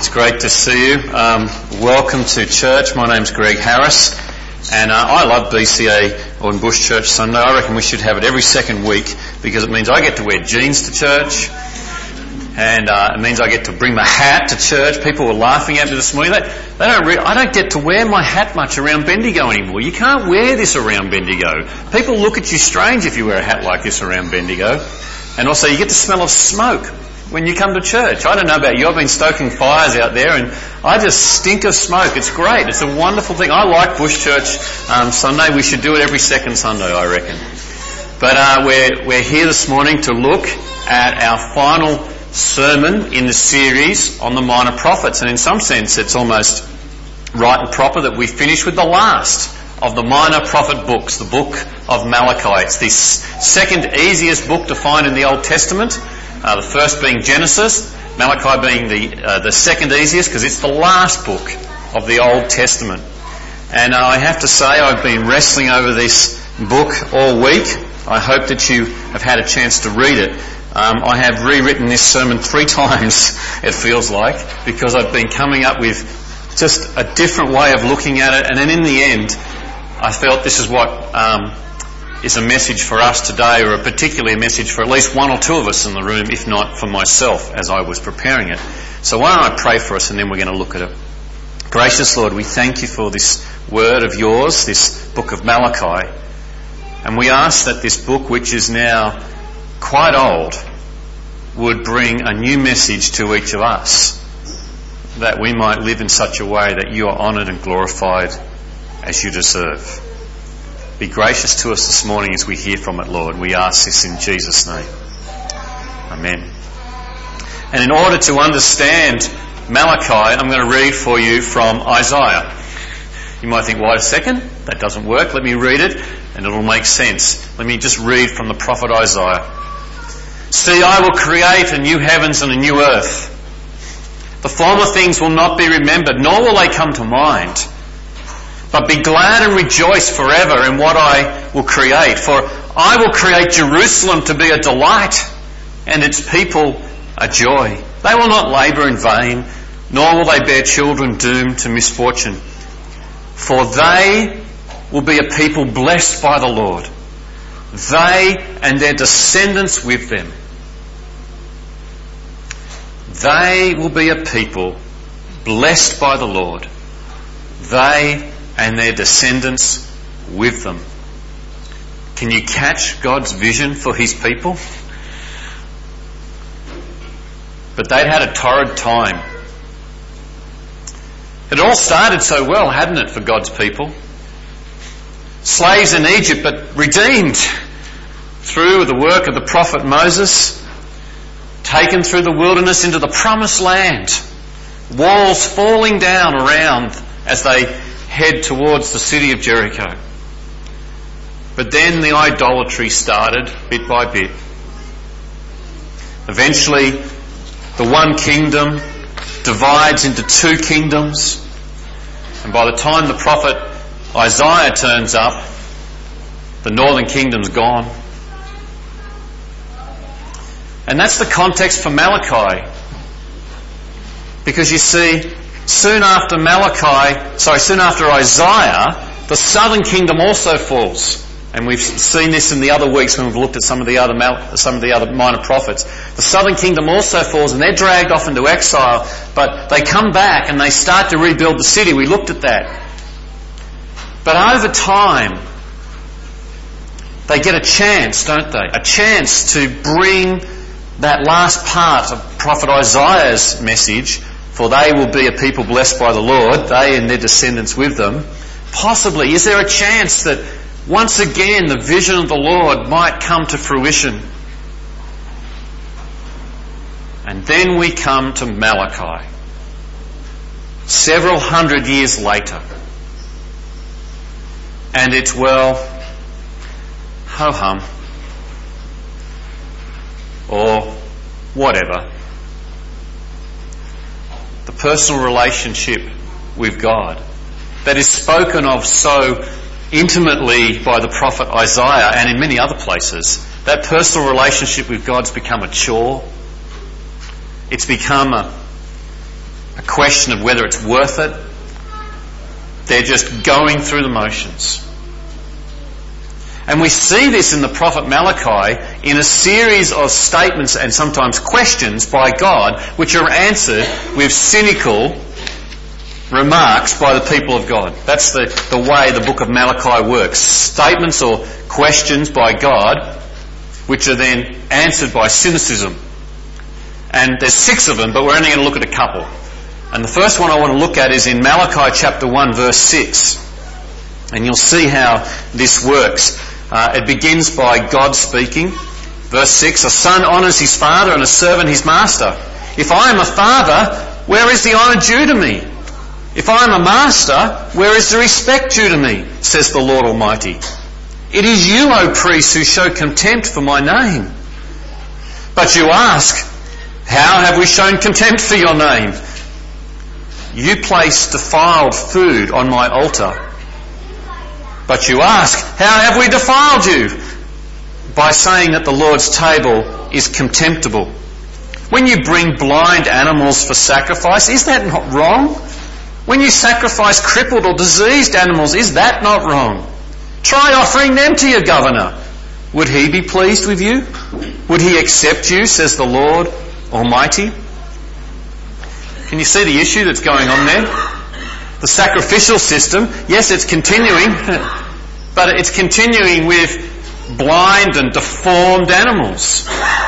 It's great to see you. Welcome to church. My name's Greg Harris, and I love BCA or Bush Church Sunday. I reckon we should have it every second week because it means I get to wear jeans to church, and it means I get to bring my hat to church. People were laughing at me this morning. I don't get to wear my hat much around Bendigo anymore. You can't wear this around Bendigo. People look at you strange if you wear a hat like this around Bendigo. And also you get the smell of smoke when you come to church. I don't know about you, I've been stoking fires out there and I just stink of smoke. It's great. It's a wonderful thing. I like Bush Church Sunday. We should do it every second Sunday, I reckon. But we're here this morning to look at our final sermon in the series on the Minor Prophets. And in some sense, it's almost right and proper that we finish with the last of the Minor Prophet books, the book of Malachi. It's the second easiest book to find in the Old Testament. The first being Genesis, Malachi being the second easiest because it's the last book of the Old Testament. And I have to say I've been wrestling over this book all week. I hope that you have had a chance to read it. I have rewritten this sermon 3 times, it feels like, because I've been coming up with just a different way of looking at it. And then in the end, I felt this is what is a message for us today, or particularly a message for at least one or two of us in the room, if not for myself as I was preparing it. So why don't I pray for us and then we're going to look at it. Gracious Lord, we thank you for this word of yours, this book of Malachi. And we ask that this book, which is now quite old, would bring a new message to each of us, that we might live in such a way that you are honoured and glorified as you deserve. Be gracious to us this morning as we hear from it, Lord. We ask this in Jesus' name. Amen. And in order to understand Malachi, I'm going to read for you from Isaiah. You might think, wait a second, that doesn't work. Let me read it and it'll make sense. Let me just read from the prophet Isaiah. See, I will create a new heavens and a new earth. The former things will not be remembered, nor will they come to mind. But be glad and rejoice forever in what I will create. For I will create Jerusalem to be a delight and its people a joy. They will not labour in vain, nor will they bear children doomed to misfortune. For they will be a people blessed by the Lord, they and their descendants with them. They will be a people blessed by the Lord, they and their descendants with them. Can you catch God's vision for his people? But they'd had a torrid time. It all started so well, hadn't it, for God's people? Slaves in Egypt, but redeemed through the work of the prophet Moses, taken through the wilderness into the promised land, walls falling down around as they head towards the city of Jericho. But then the idolatry started bit by bit. Eventually, the one kingdom divides into 2 kingdoms, and by the time the prophet Isaiah turns up, the northern kingdom's gone. And that's the context for Malachi. Because you see, soon after Isaiah, the southern kingdom also falls. And we've seen this in the other weeks when we've looked at some of the other minor prophets. The southern kingdom also falls and they're dragged off into exile, but they come back and they start to rebuild the city. We looked at that. But over time, they get a chance, don't they? A chance to bring that last part of Prophet Isaiah's message, for they will be a people blessed by the Lord, they and their descendants with them. Possibly, is there a chance that once again the vision of the Lord might come to fruition? And then we come to Malachi, several hundred years later. And it's, well, ho-hum, or whatever. The personal relationship with God that is spoken of so intimately by the prophet Isaiah and in many other places, that personal relationship with God's become a chore. It's become a question of whether it's worth it. They're just going through the motions. And we see this in the prophet Malachi in a series of statements and sometimes questions by God which are answered with cynical remarks by the people of God. That's the way the book of Malachi works. Statements or questions by God which are then answered by cynicism. And there's 6 of them, but we're only going to look at a couple. And the first one I want to look at is in Malachi chapter 1 verse 6. And you'll see how this works. It begins by God speaking. Verse 6, a son honours his father and a servant his master. If I am a father, where is the honour due to me? If I am a master, where is the respect due to me? Says the Lord Almighty. It is you, O priests, who show contempt for my name. But you ask, how have we shown contempt for your name? You place defiled food on my altar. But you ask, how have we defiled you? By saying that the Lord's table is contemptible. When you bring blind animals for sacrifice, is that not wrong? When you sacrifice crippled or diseased animals, is that not wrong? Try offering them to your governor. Would he be pleased with you? Would he accept you, says the Lord Almighty? Can you see the issue that's going on there? The sacrificial system, yes, it's continuing, but it's continuing with blind and deformed animals.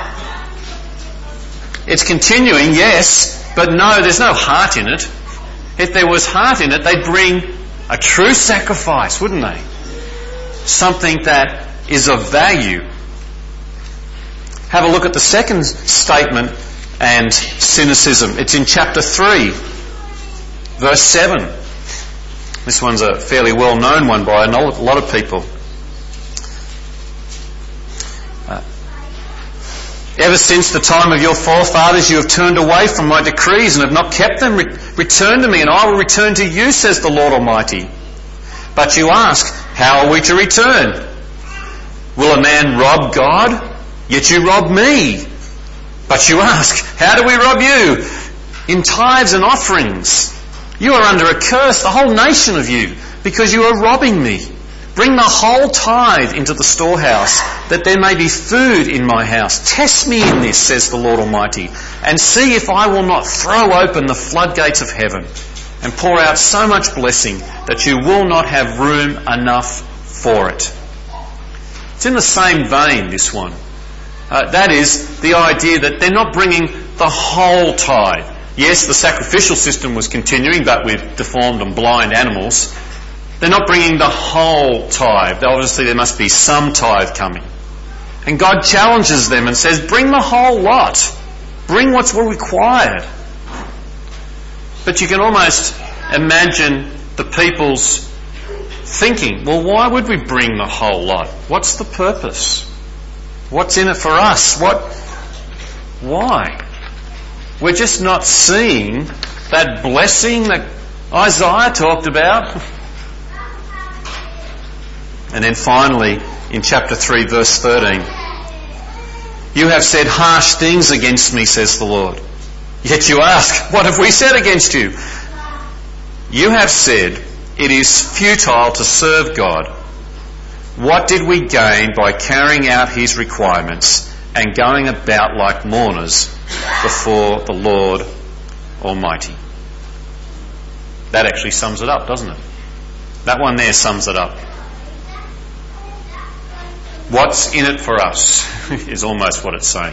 It's continuing, yes, but no, there's no heart in it. If there was heart in it, they'd bring a true sacrifice, wouldn't they? Something that is of value. Have a look at the second statement and cynicism. It's in chapter 3, verse 7. This one's a fairly well-known one by a lot of people. Ever since the time of your forefathers you have turned away from my decrees and have not kept them. Return to me and I will return to you, says the Lord Almighty. But you ask, how are we to return? Will a man rob God? Yet you rob me. But you ask, how do we rob you? In tithes and offerings. You are under a curse, the whole nation of you, because you are robbing me. Bring the whole tithe into the storehouse, that there may be food in my house. Test me in this, says the Lord Almighty, and see if I will not throw open the floodgates of heaven and pour out so much blessing that you will not have room enough for it. It's in the same vein, this one. That is the idea that they're not bringing the whole tithe. Yes, the sacrificial system was continuing, but with deformed and blind animals. They're not bringing the whole tithe. Obviously, there must be some tithe coming. And God challenges them and says, bring the whole lot. Bring what's required. But you can almost imagine the people's thinking, well, why would we bring the whole lot? What's the purpose? What's in it for us? Why? We're just not seeing that blessing that Isaiah talked about. And then finally, in chapter 3, verse 13, you have said harsh things against me, says the Lord. Yet you ask, what have we said against you? You have said, it is futile to serve God. What did we gain by carrying out his requirements and going about like mourners before the Lord Almighty? That actually sums it up, doesn't it? That one there sums it up. What's in it for us is almost what it's saying.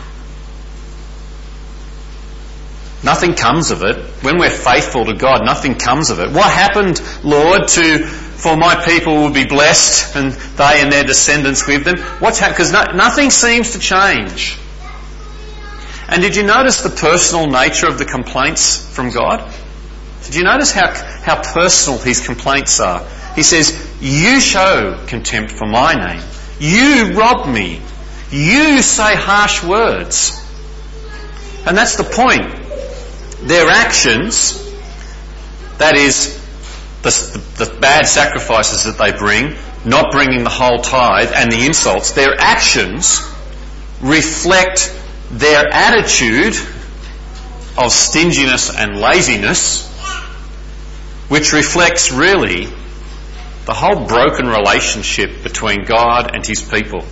Nothing comes of it. When we're faithful to God, nothing comes of it. What happened, Lord, for my people will be blessed and they and their descendants with them? What's happened? Because nothing seems to change. And did you notice the personal nature of the complaints from God? Did you notice how personal his complaints are? He says, you show contempt for my name. You rob me. You say harsh words. And that's the point. Their actions, that is, the bad sacrifices that they bring, not bringing the whole tithe, and the insults, their actions reflect their attitude of stinginess and laziness, which reflects really the whole broken relationship between God and his people.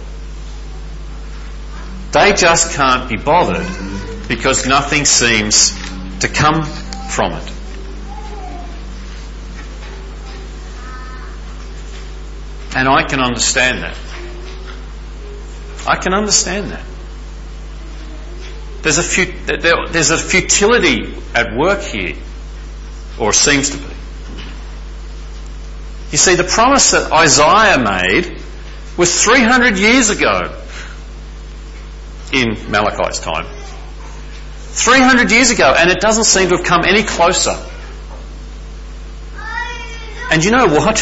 They just can't be bothered because nothing seems to come from it. And I can understand that. I can understand that. There's a futility at work here, or seems to be. You see, the promise that Isaiah made was 300 years ago in Malachi's time. 300 years ago, and it doesn't seem to have come any closer. And you know what?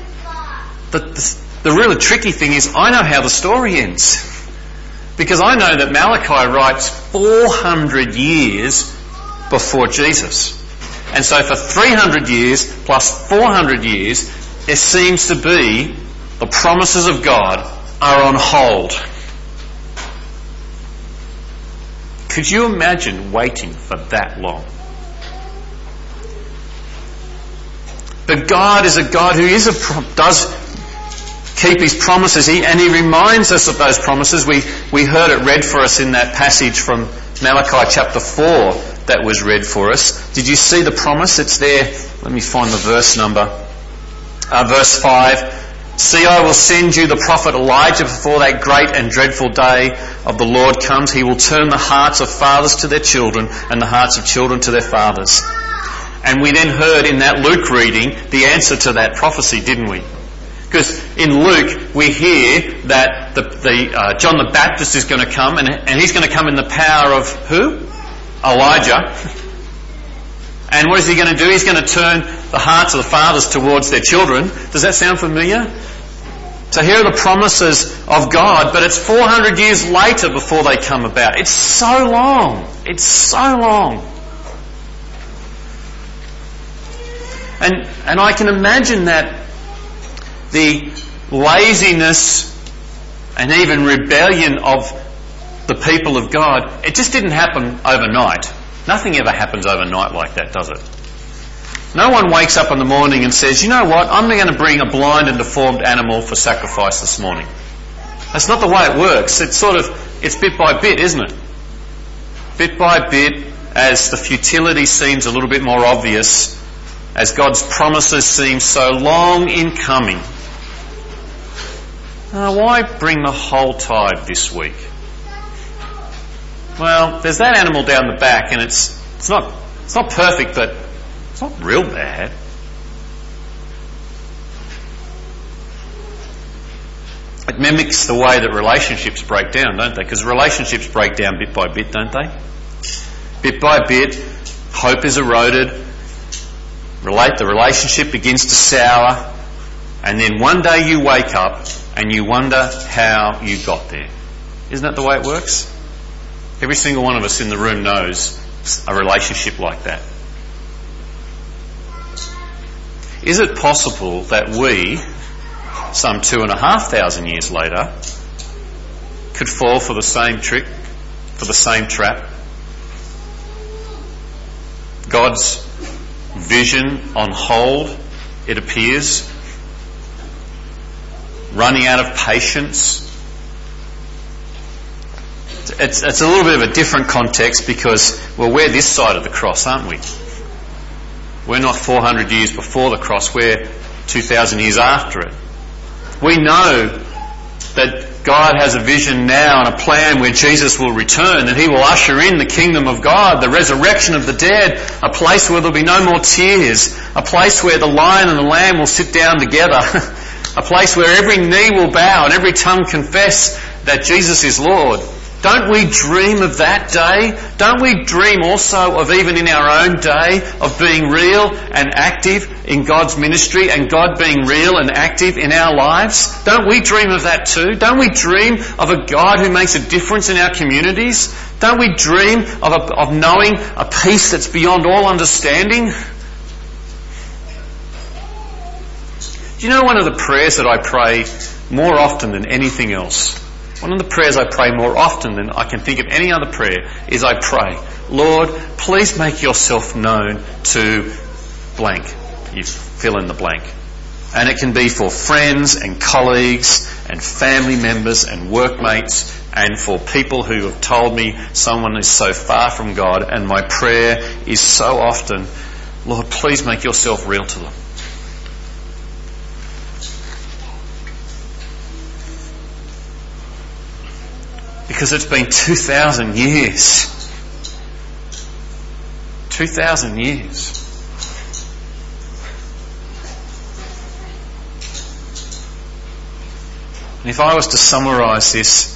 The really tricky thing is, I know how the story ends. Because I know that Malachi writes 400 years before Jesus. And so for 300 years plus 400 years, it seems to be the promises of God are on hold. Could you imagine waiting for that long? But God is a God who does keep his promises, and he reminds us of those promises. We heard it read for us in that passage from Malachi chapter 4 that was read for us. Did you see the promise? It's there. Let me find the verse number. Verse 5. See, I will send you the prophet Elijah before that great and dreadful day of the Lord comes. He will turn the hearts of fathers to their children and the hearts of children to their fathers. And we then heard in that Luke reading the answer to that prophecy, didn't we? Because in Luke we hear that John the Baptist is going to come, and he's going to come in the power of who? Elijah. And what is he going to do? He's going to turn the hearts of the fathers towards their children. Does that sound familiar? So here are the promises of God, but it's 400 years later before they come about. It's so long. It's so long. And I can imagine that the laziness and even rebellion of the people of God, it just didn't happen overnight. Nothing ever happens overnight like that, does it? No one wakes up in the morning and says, you know what, I'm going to bring a blind and deformed animal for sacrifice this morning. That's not the way it works. It's bit by bit, isn't it? Bit by bit, as the futility seems a little bit more obvious, as God's promises seem so long in coming. Why bring the whole tithe this week? Well, there's that animal down the back, and it's not perfect, but it's not real bad. It mimics the way that relationships break down, don't they? Because relationships break down bit by bit, don't they? Bit by bit, hope is eroded, the relationship begins to sour, and then one day you wake up and you wonder how you got there. Isn't that the way it works? Every single one of us in the room knows a relationship like that. Is it possible that we, some 2,500 years later, could fall for the same trick, for the same trap? God's vision on hold, it appears, running out of patience. It's a little bit of a different context because, well, we're this side of the cross, aren't we? We're not 400 years before the cross, we're 2,000 years after it. We know that God has a vision now and a plan where Jesus will return, and he will usher in the kingdom of God, the resurrection of the dead, a place where there'll be no more tears, a place where the lion and the lamb will sit down together, a place where every knee will bow and every tongue confess that Jesus is Lord. Don't we dream of that day? Don't we dream also of, even in our own day, of being real and active in God's ministry and God being real and active in our lives? Don't we dream of that too? Don't we dream of a God who makes a difference in our communities? Don't we dream of knowing a peace that's beyond all understanding? Do you know one of the prayers that I pray more often than anything else? one of the prayers I pray more often than I can think of any other prayer is I pray, Lord, please make yourself known to blank. You fill in the blank. And it can be for friends and colleagues and family members and workmates and for people who have told me someone is so far from God, and my prayer is so often, Lord, please make yourself real to them. Because it's been 2,000 years. 2,000 years. And if I was to summarise this,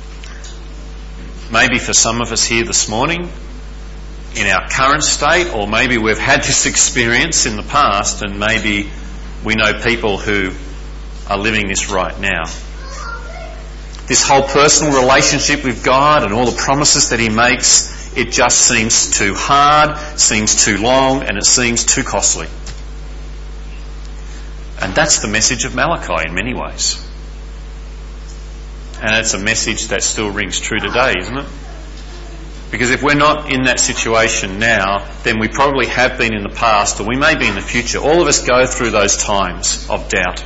maybe for some of us here this morning, in our current state, or maybe we've had this experience in the past and maybe we know people who are living this right now. This whole personal relationship with God and all the promises that He makes, it just seems too hard, seems too long, and it seems too costly. And that's the message of Malachi in many ways. And it's a message that still rings true today, isn't it? Because if we're not in that situation now, then we probably have been in the past, or we may be in the future. All of us go through those times of doubt.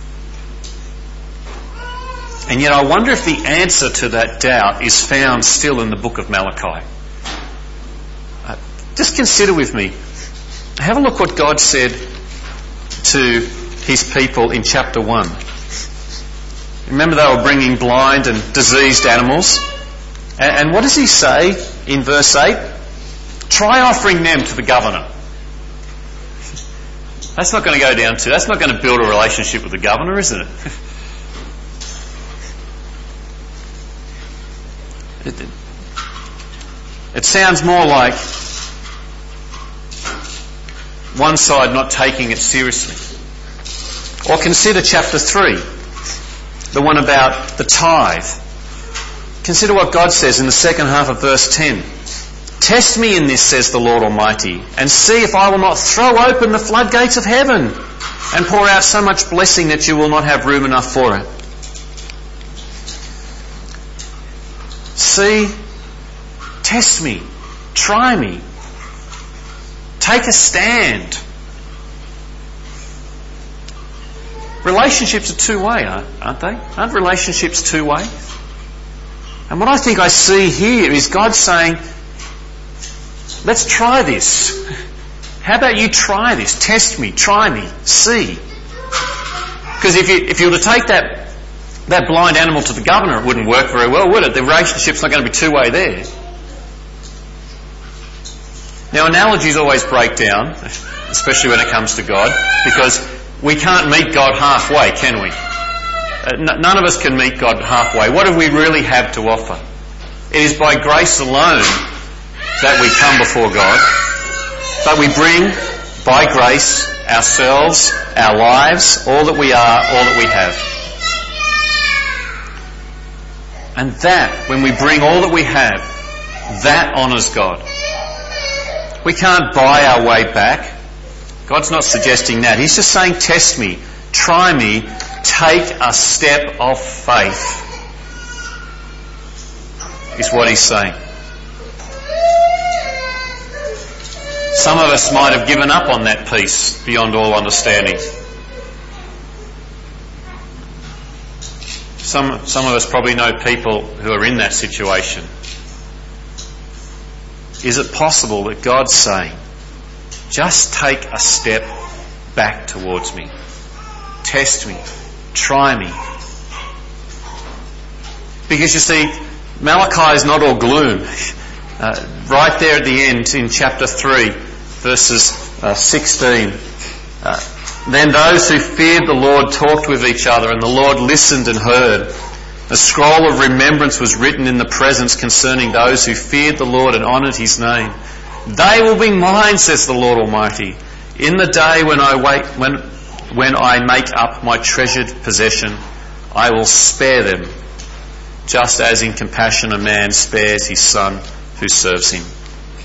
And yet I wonder if the answer to that doubt is found still in the book of Malachi. Just consider with me. Have a look what God said to His people in chapter 1. Remember, they were bringing blind and diseased animals. And what does He say in verse 8? Try offering them to the governor. That's not going to go down to, that's not going to build a relationship with the governor, isn't it? It sounds more like one side not taking it seriously. Or consider chapter 3, the one about the tithe. Consider what God says in the second half of verse 10. Test me in this, says the Lord Almighty, and see if I will not throw open the floodgates of heaven and pour out so much blessing that you will not have room enough for it. See, test me, try me, take a stand. Relationships are two-way, aren't they? Aren't relationships two-way? And what I think I see here is God saying, let's try this. How about you try this? Test me, try me, see. Because if you were to take that blind animal to the governor, it wouldn't work very well, would it? The relationship's not going to be two-way there. Now, analogies always break down, especially when it comes to God, because we can't meet God halfway, can we? None of us can meet God halfway. What do we really have to offer? It is by grace alone that we come before God, but we bring, by grace, ourselves, our lives, all that we are, all that we have. And that, when we bring all that we have, that honours God. We can't buy our way back. God's not suggesting that. He's just saying, test me, try me, take a step of faith, is what He's saying. Some of us might have given up on that peace beyond all understanding. Some of us probably know people who are in that situation. Is it possible that God's saying, just take a step back towards me, test me, try me? Because you see, Malachi is not all gloom. Right there at the end in chapter 3, verses 16, then those who feared the Lord talked with each other, and the Lord listened and heard. A scroll of remembrance was written in the presence concerning those who feared the Lord and honoured His name. They will be mine, says the Lord Almighty, in the day when I make up my treasured possession. I will spare them, just as in compassion a man spares his son who serves him.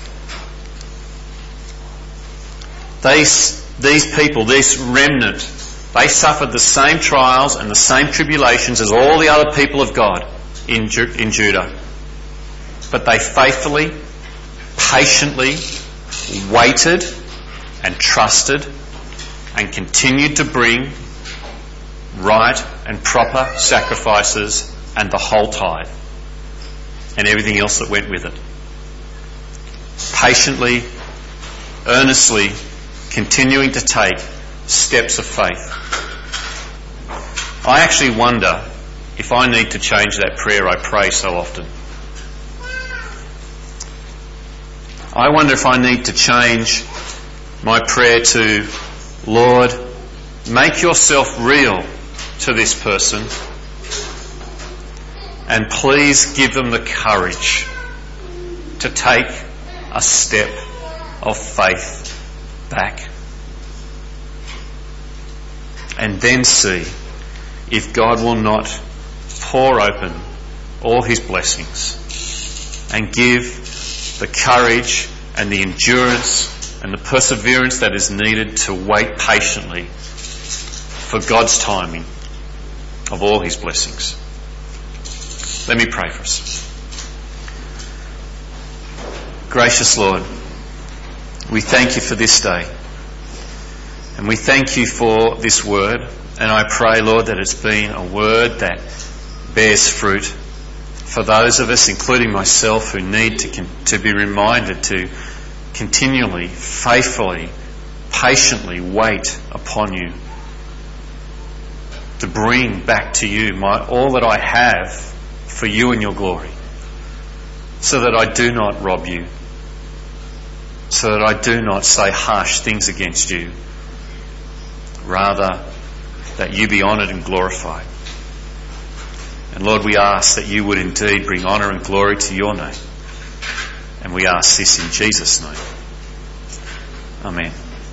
These people, this remnant, they suffered the same trials and the same tribulations as all the other people of God. in Judah. But they faithfully, patiently waited and trusted and continued to bring right and proper sacrifices and the whole tithe and everything else that went with it. Patiently, earnestly, continuing to take steps of faith. I actually wonder if I need to change that prayer I pray so often. I wonder if I need to change my prayer to, Lord, make yourself real to this person and please give them the courage to take a step of faith back. And then see if God will not pour open all his blessings and give the courage and the endurance and the perseverance that is needed to wait patiently for God's timing of all his blessings. Let me pray for us. Gracious Lord, we thank you for this day. And we thank you for this word. And I pray, Lord, that it's been a word that bears fruit for those of us, including myself, who need to be reminded to continually, faithfully, patiently wait upon you, to bring back to you all that I have for you and your glory, so that I do not rob you, so that I do not say harsh things against you, rather that you be honoured and glorified. And Lord, we ask that you would indeed bring honour and glory to your name. And we ask this in Jesus' name. Amen.